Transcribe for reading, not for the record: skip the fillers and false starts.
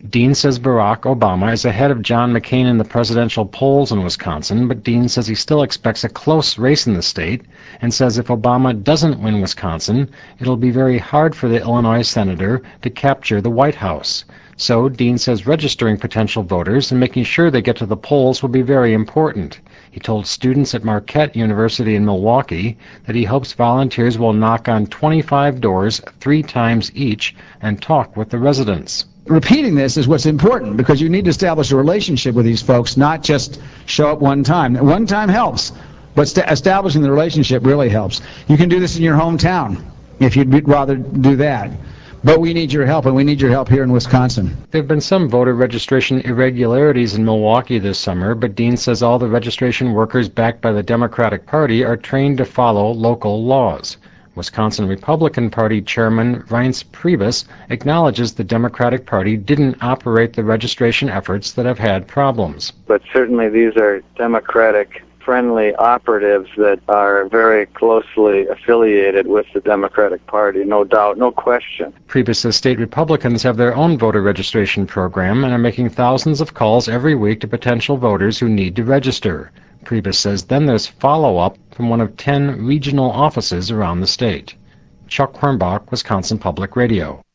Dean says Barack Obama is ahead of John McCain in the presidential polls in Wisconsin, but Dean says he still expects a close race in the state and says if Obama doesn't win Wisconsin, it'll be very hard for the Illinois senator to capture the White House. So Dean says registering potential voters and making sure they get to the polls will be very important. He told students at Marquette University in Milwaukee that he hopes volunteers will knock on 25 doors 3 times each and talk with the residents. Repeating this is what's important because you need to establish a relationship with these folks, not just show up one time. One time helps, but establishing the relationship really helps. You can do this in your hometown if you'd rather do that. But we need your help, and we need your help here in Wisconsin. There have been some voter registration irregularities in Milwaukee this summer, but Dean says all the registration workers backed by the Democratic Party are trained to follow local laws. Wisconsin Republican Party Chairman Reince Priebus acknowledges the Democratic Party didn't operate the registration efforts that have had problems. But certainly these are Democratic-friendly operatives that are very closely affiliated with the Democratic Party, no doubt, no question. Priebus says state Republicans have their own voter registration program and are making thousands of calls every week to potential voters who need to register. Priebus says then there's follow-up from one of 10 regional offices around the state. Chuck Hornbach, Wisconsin Public Radio.